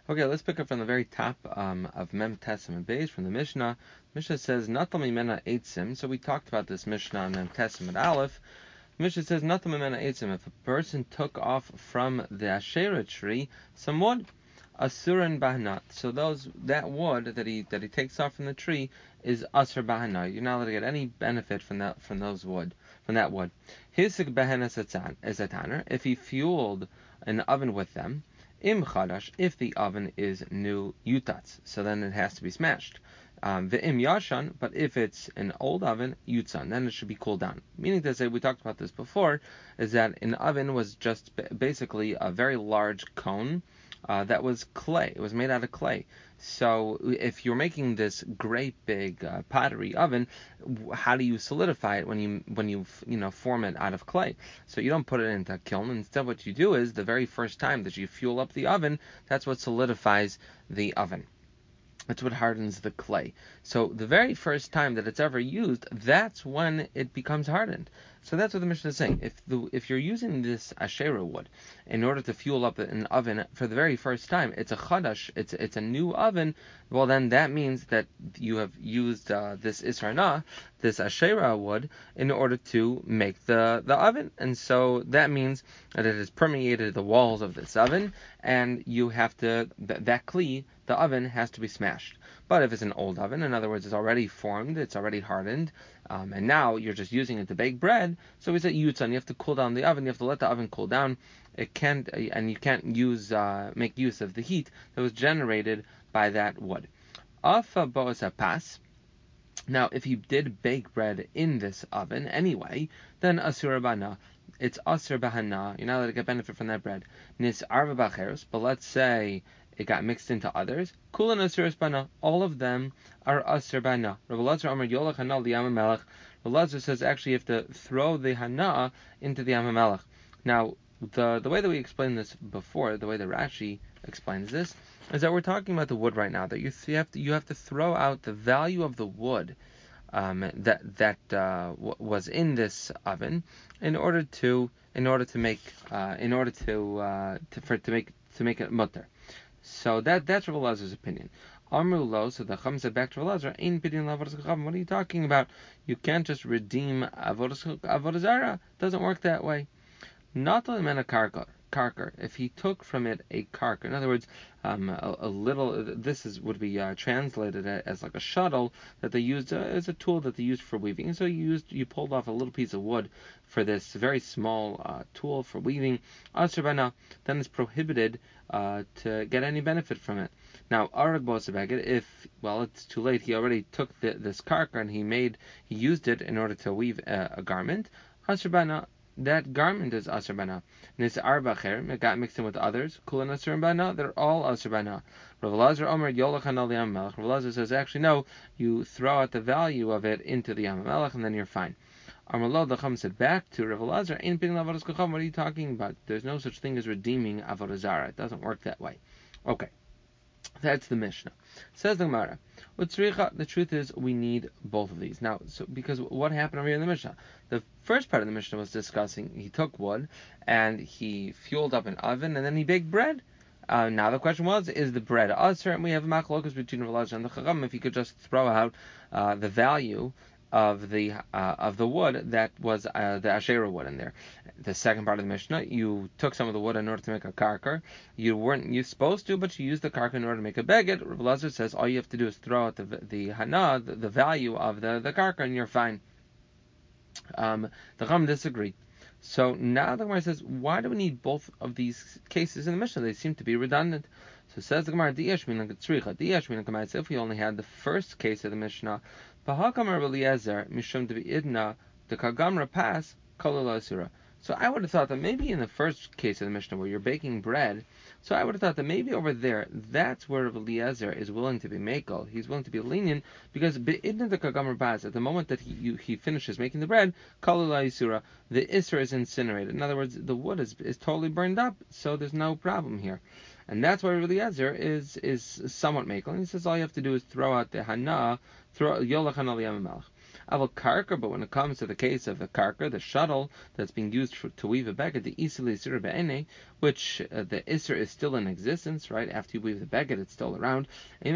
Okay, let's pick up from the very top of Mem Tessim and Beis from the Mishnah. Mishnah says Natal Mimena Eitzim. So we talked about this Mishnah on Mem Tessim and Aleph. Mishnah says Natal Mimena Eitzim. If a person took off from the Asherah tree some wood, Asuran Bahanat. So that wood that he takes off from the tree is Asur Bahana. You're not allowed to get any benefit from that wood. Hisik Bahanas Esataner. If he fueled an oven with them. Im chadash, if the oven is new yutatz, so then it has to be smashed. Ve'im yashan, but if it's an old oven, yutzan, then it should be cooled down. Meaning to say, we talked about this before, is that an oven was just basically a very large cone that was clay. It was made out of clay. So if you're making this great big pottery oven, how do you solidify it when you form it out of clay? So you don't put it into a kiln. Instead, what you do is the very first time that you fuel up the oven, that's what solidifies the oven. That's what hardens the clay. So the very first time that it's ever used, that's when it becomes hardened. So that's what the Mishnah is saying. If you're using this Asherah wood in order to fuel up an oven for the very first time, it's a chadash, it's a new oven. Well, then that means that you have used this Israna, this Asherah wood, in order to make the oven, and so that means that it has permeated the walls of this oven, and you have to that kli, the oven, has to be smashed. But if it's an old oven, in other words, it's already formed, it's already hardened, and now you're just using it to bake bread, so we say yutzan. You have to cool down the oven. You have to let the oven cool down. It can't, and you can't make use of the heat that was generated by that wood. Afa bo'asa pas. Now, if you did bake bread in this oven anyway, then asura bana. It's asur bahana. You're not allowed to get benefit from that bread. Nis arva bacheros. But let's say it got mixed into others. Kulan asuras bana. All of them are asur bana. Rav Elazar Amar Yolach Hanal Liyam Melech. Rav Elazar says actually you have to throw the hana into the Yam Melech. Now, the way that we explained this before, the way that Rashi explains this, is that we're talking about the wood right now. That you have to throw out the value of the wood that was in this oven in order to make it mutter. So that's Rav Elazar's opinion. Amru lo, so the Chum said back to Rav Elazar, Ein pidin lavodas chachamim. What are you talking about? You can't just redeem avodas zara. Doesn't work that way. Not a karkar. If he took from it a karkar, in other words, a little. Would be translated as like a shuttle that they used as a tool that they used for weaving. So you pulled off a little piece of wood for this very small tool for weaving. Asrbana, then it's prohibited to get any benefit from it. Now, arag bosabagid, if it's too late, he already took this karkar and he used it in order to weave a garment. Asrbana, that garment is asur bana. Nis arbacher, it got mixed in with others. Kulan asur bana, they're all asur bana. Rav Elazar Omer Yolach Hanal Yam Melech. Rav Elazar says actually no, you throw out the value of it into the Yam Melech and then you're fine. Amar lo, the Chum said back to Rav Elazar, Ein pidin lavodas chachamim. What are you talking about? There's no such thing as redeeming avodah zara. It doesn't work that way. Okay. That's the Mishnah. Says the Gemara, the truth is we need both of these. Now, because what happened over here in the Mishnah? The first part of the Mishnah was discussing he took wood and he fueled up an oven and then he baked bread. Now the question was, is the bread usher? And we have a machlokas between Rav Elazar and the Chacham. If you could just throw out the value of the wood that was the Asherah wood in there. The second part of the Mishnah, you took some of the wood in order to make a karkar. You supposed to, but you used the karkar in order to make a beged. Rav Elazar says all you have to do is throw out the hana, the value of the karkar, and you're fine. The Chum disagreed. So now the Gemara says, why do we need both of these cases in the Mishnah? They seem to be redundant. So says the Gemara, if we only had the first case of the Mishnah, so I would have thought that maybe in the first case of the Mishnah where you're baking bread, so I would have thought that maybe over there, that's where Eliezer is willing to be makel. He's willing to be lenient because be'idna the kagamar baz, at the moment that he finishes making the bread, kalula isura, the isra is incinerated. In other words, the wood is totally burned up, so there's no problem here. And that's why Eliezer is somewhat makel. And he says all you have to do is throw out the hana, throw yolach hanal yam melech. Aval karker, but when it comes to the case of the karker, the shuttle that's being used to weave a beged, the isili isur be'ene, which the isur is still in existence, right? After you weave the beged, it's still around.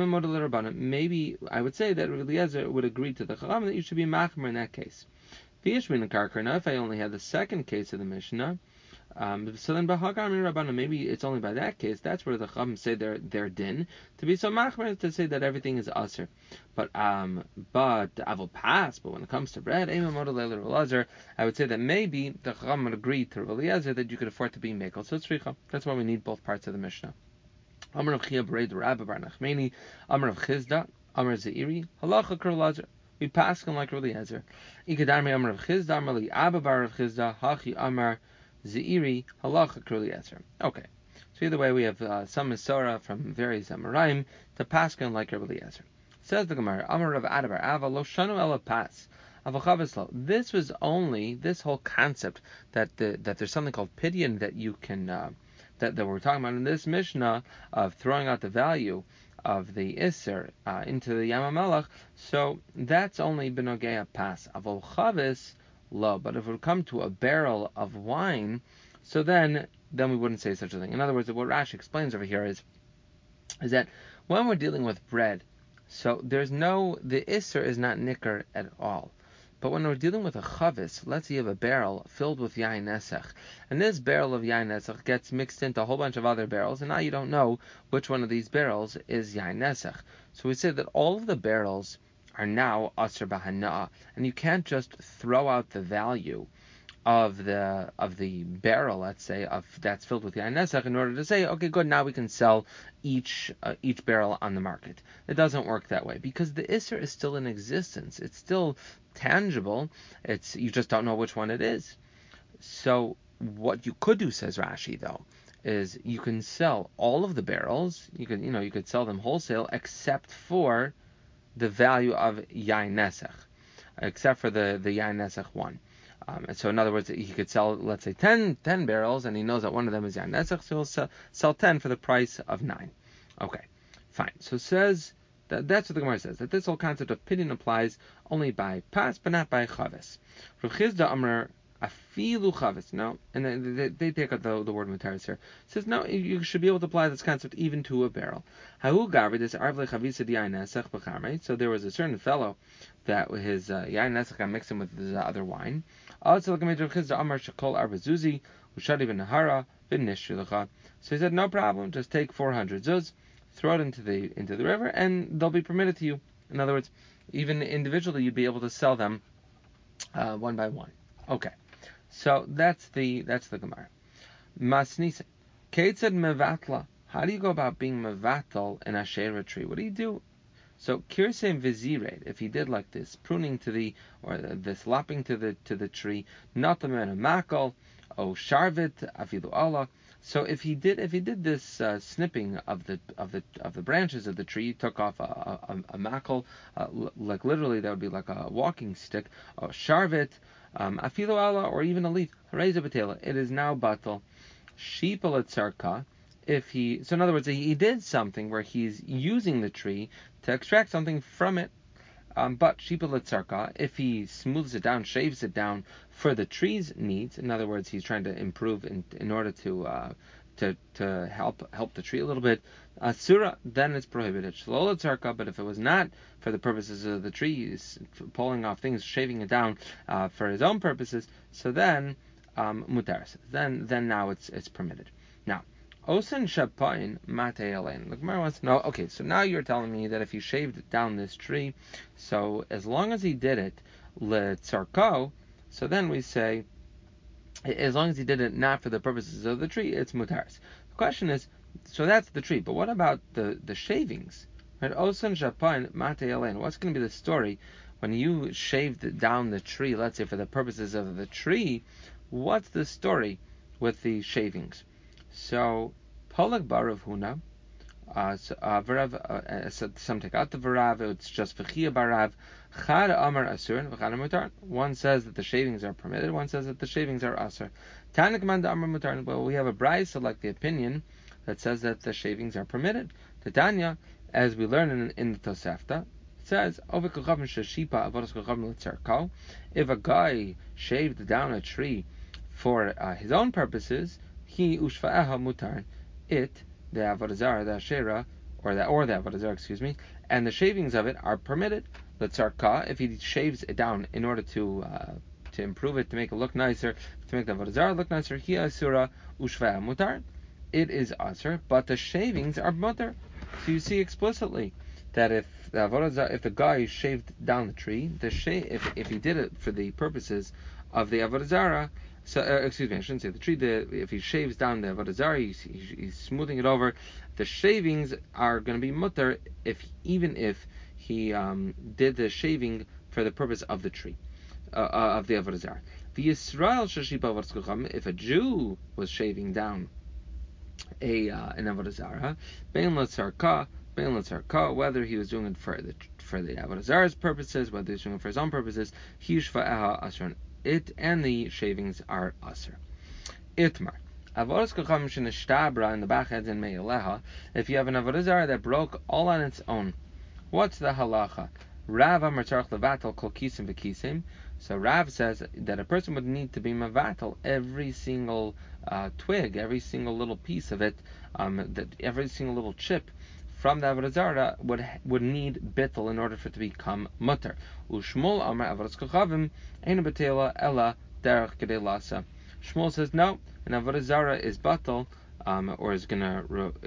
Maybe I would say that Rabbi Eliezer would agree to the Chacham that you should be machmer in that case. V'yishmin karker. Now, if I only had the second case of the Mishnah, so then maybe it's only by that case. That's where the Chacham say their din to be so machmer to say that everything is aser. But I will pass. But when it comes to bread, I would say that maybe the Chacham would agree to Rabbi Eliezer that you could afford to be mekel. So it's tzricha. That's why we need both parts of the Mishnah. Amar of Chia Bered Rabba Bar Nachmeni, Amar of Chizda, Amar Zeiri, Halacha Kurlazer. We pass him like Rabbi Eliezer. Ikadarmi Amar of Chizda, Amar Li Abba Bar of Chizda, Hachi Amar Zeiri, Halacha Kurlazer. Okay. So either way, we have some Misora from various Amoraim to pass him like Rabbi Eliezer. Says the Gemara, Amar of Adabar Ava Lo Shanu Ela Pas. This was only this whole concept that there's something called pidyon that you can that we're talking about in this Mishnah of throwing out the value of the Isser into the Yam HaMelech. So that's only benogea pas. Avol chavis lo. But if it would come to a barrel of wine, so then we wouldn't say such a thing. In other words, what Rashi explains over here is that when we're dealing with bread, so the Isser is not nicker at all. But when we're dealing with a chavis, let's say you have a barrel filled with yain nesach, and this barrel of yain nesach gets mixed into a whole bunch of other barrels, and now you don't know which one of these barrels is yain nesach. So we say that all of the barrels are now aser b'hana'ah, and you can't just throw out the value of the barrel, let's say, that's filled with yain nesach, in order to say, okay, good, now we can sell each barrel on the market. It doesn't work that way because the isser is still in existence. It's still tangible. You just don't know which one it is. So what you could do, says Rashi, though, is you can sell all of the barrels. You could sell them wholesale, except for the value of yain nesach, except for the yain nesach one. And so, in other words, he could sell, let's say, 10 barrels, and he knows that one of them is yain nesach, so he'll sell 10 for the price of 9. Okay, fine. So it says that's what the Gemara says, that this whole concept of pidyon applies only by pas, but not by chavis. Rav Chizda Amar afilu chavis. No, and they take out the word mutaris here. It says no, you should be able to apply this concept even to a barrel. Hahu gavi this arvle chavisa yain nesach b'charmei. So there was a certain fellow that his yain nesach got mixed in with his other wine. Also, Rav Chizda Amar shekol arbazuzi ushadi v'nahara v'nishrilacha. So he said, no problem, just take 400 zuz, throw it into the river, and they'll be permitted to you. In other words, even individually, you'd be able to sell them one by one. Okay, so that's the Gemara. Masnisa, Keitzad mevatla. How do you go about being mevatel in a shera tree? What do you do? So kirsem vizired, if he did like this, pruning this lopping to the tree, not the man of makal, o sharvit afilu Allah. So if he did this snipping of the branches of the tree, he took off a makal, like literally that would be like a walking stick, or sharvit, afilu Allah, or even a leaf, reza betela, it is now batal. Sheepal etzarka. So in other words, he did something where he's using the tree to extract something from it. But sheepal etzarka, if he smooths it down, shaves it down for the tree's needs, in other words, he's trying to improve in order to help the tree a little bit, asura, then it's prohibited. Shalol etzarka, but if it was not for the purposes of the tree, he's pulling off things, shaving it down for his own purposes, so then mutaris. Then now it's permitted. Now, Osen shapain mate alein. The Gemara wants to know. Okay, so now you're telling me that if he shaved down this tree, so as long as he did it letzarko, so then we say, as long as he did it not for the purposes of the tree, it's mutaris. The question is, so that's the tree, but what about the shavings? Right? Osen shapain mate alein. What's going to be the story when you shaved down the tree? Let's say for the purposes of the tree, what's the story with the shavings? So, Polag Barav Huna, some take out the Varav, it's just V'chia Barav, Chad Amar Asur, and V'chad Mutar. One says that the shavings are permitted, one says that the shavings are Asur. Tanik Manda Amar Mutar, well, we have a brayso like the opinion that says that the shavings are permitted. The Tanya, as we learn in the Tosefta, It says, if a guy shaved down a tree for his own purposes, he ushfa'eha mutar, it, the avodah zarah, the asherah, or the avodah zarah, excuse me, and the shavings of it are permitted. The tzarka, if he shaves it down in order to improve it, to make it look nicer, to make the avodah zarah look nicer, hi asura ushfa'eha mutar, it is asur, but the shavings are mutar. So you see explicitly that if the guy shaved down the tree, if he did it for the purposes of the avodah zarah, so excuse me, I shouldn't say the tree. If he shaves down the avodah zarah, he's smoothing it over. The shavings are going to be mutter even if he did the shaving for the purpose of the tree, of the avodah zarah. The Yisrael shashipa, if a Jew was shaving down an avodah zarah, bein l'tzarka, whether he was doing it for the avodah zarah's purposes, whether he was doing it for his own purposes, he yishfa'eha asron. It and the shavings are asr. Itmar. Avodas kacham shenishtabra in the bached and me'eleha. If you have an avodah zarah that broke all on its own, what's the halacha? Rav amar tzarich levatel kol kisim v'kisim. So Rav says that a person would need to be mavatel every single twig, every single little piece of it, that every single little chip from the avodah zarah would need bittul in order for it to become mutter. Ushmol amar avodas kochavim eina betela ella derech kedei lasa. Shmuel says no, an avodah zarah is batal, or is gonna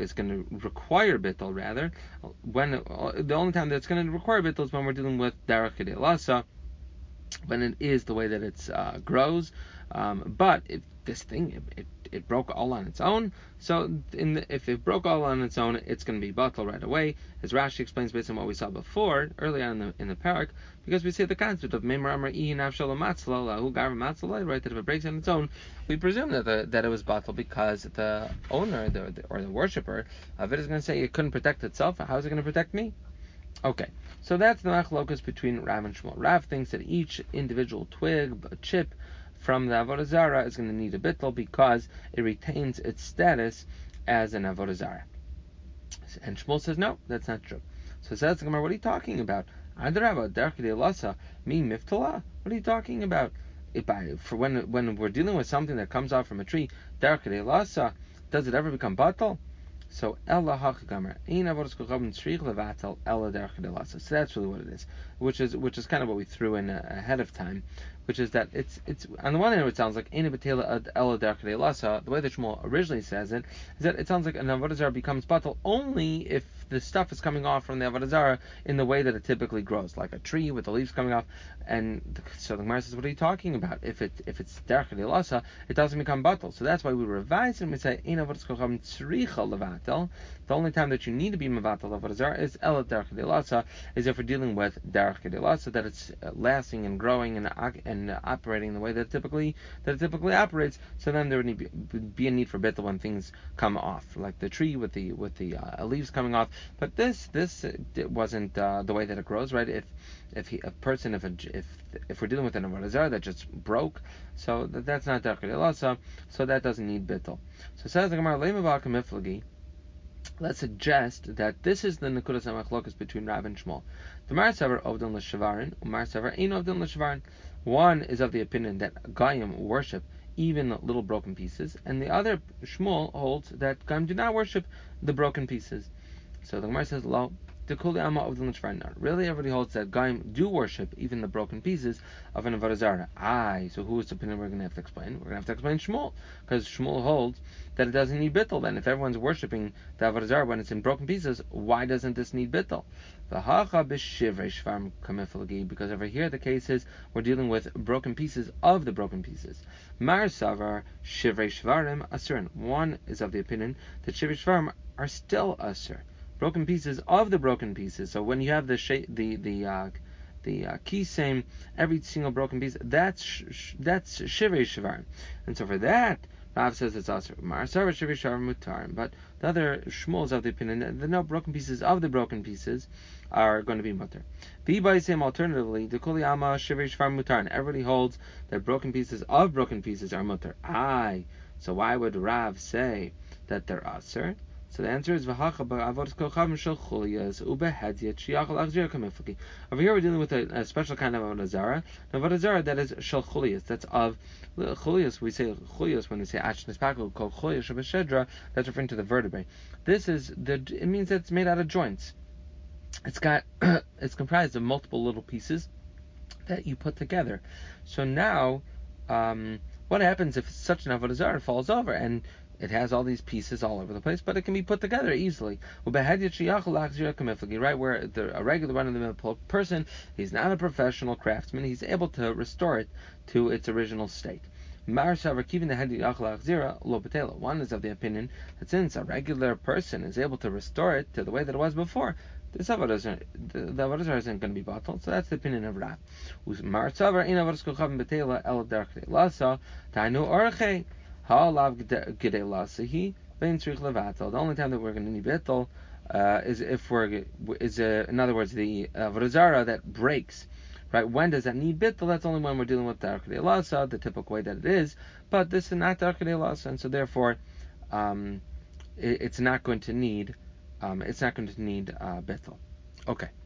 require bittul rather. When the only time that it's gonna require bittul is when we're dealing with derech kedei lasa, when it is the way that it grows. But if this thing it broke all on its own, so if it broke all on its own, it's going to be batal right away, as Rashi explains based on what we saw before earlier in the parak, because we see the concept of memar amar ihi nafshalo matzla lahu gar matzla, right? That if it breaks on its own, we presume that it was batal because the owner or the worshipper of it is going to say it couldn't protect itself. How is it going to protect me? Okay, so that's the machlokas between Rav and Shmuel. Rav thinks that each individual twig, chip from the avodah zarah is going to need a bittul because it retains its status as an avodah zarah. And Shmuel says no, that's not true. So says the Gemara, what are you talking about? Adarabba, derech kedei lasa, mi miftala. What are you talking about? For when we're dealing with something that comes out from a tree, derech kedei lasa, does it ever become batal? So Ella Hachagamar, Ein Avodas Kochavim Tzrich Levatel Ella Derech Kedei Lasa. So that's really what it is, which is kind of what we threw in ahead of time, which is that it's on the one hand it sounds like Ein Betela Ella Derech Kedei Lasa. The way that Shmuel originally says it is that it sounds like an Avodah Zarah becomes batal only if the stuff is coming off from the Avodah Zarah in the way that it typically grows, like a tree with the leaves coming off. And so the Gemara says, what are you talking about? If it's Derech Kedei Lasa, it doesn't become batal. So that's why we revise it and we say Ein Avodas Kochavim Tzrich Levatel. The only time that you need to be mevatel avodah zarah is el derech kedei lasa, is if we're dealing with derech kedei lasa, that it's lasting and growing and operating the way that it typically operates. So then there would be a need for bittul when things come off, like the tree with the leaves coming off. But this it wasn't the way that it grows, right? If we're dealing with an avodah zarah that just broke, so that's not derech kedei lasa, so that doesn't need bittul. So says the Gemara, leima ba'al kamiflagi. Let's suggest that this is the nekudas hamachlokas between Rav and Shmuel. The Mar Savar Ovdin l'Shavarin, Mar Savar Ein Ovdin l'Shavarin. One is of the opinion that Goyim worship even little broken pieces, and the other, Shmuel, holds that Goyim do not worship the broken pieces. So the Gemara says, "Lo, dekuli ama Ovdin l'Shavarin." Really, everybody holds that Goyim do worship even the broken pieces of an avodah zarah. So whose opinion we're going to have to explain? We're going to have to explain Shmuel, because Shmuel holds that it doesn't need bittul. Then, if everyone's worshiping the avodah zarah when it's in broken pieces, why doesn't this need bittul? Because over here the case is we're dealing with broken pieces of the broken pieces. Mar savar shivrei shvarim asurin. One is of the opinion that shivrei shvarim are still asur, broken pieces of the broken pieces. So when you have the kisem, every single broken piece, that's shivrei shvarim, and so for that Rav says it's asur. Ma'asar shivrei shvarim mutarim, but the other Shmuel is of the opinion that the no broken pieces of the broken pieces are going to be mutar. By same alternatively, the kuli ama shivrei shvarim mutarim. Everybody holds that broken pieces of broken pieces are mutar. So why would Rav say that they're asur? So the answer is v'hacha ba'avodas kochavim shel chuliyas ubehedyet sheyachal achzir kamifleki. Over here we're dealing with a special kind of avodah zarah, an avodah zarah that is shel chuliyas. That's of chuliyas. We say chuliyas when we say ashnas pakul kol chuliyas shabashedra. That's referring to the vertebrae. This is it means that it's made out of joints. It's got it's comprised of multiple little pieces that you put together. So now, what happens if such an avodah zarah falls over and it has all these pieces all over the place, but it can be put together easily? Right, where a regular run-of-the-mill person, he's not a professional craftsman, he's able to restore it to its original state. One is of the opinion that since a regular person is able to restore it to the way that it was before, the avodah zarah isn't going to be bottled. So that's the opinion of Rav. The only time that we're going to need bittul is if in other words, the avodah zarah that breaks. Right? When does that need bittul? That's only when we're dealing with darkei lasa, the typical way that it is. But this is not darkei lasa, and so therefore, it's not going to need bittul. Okay.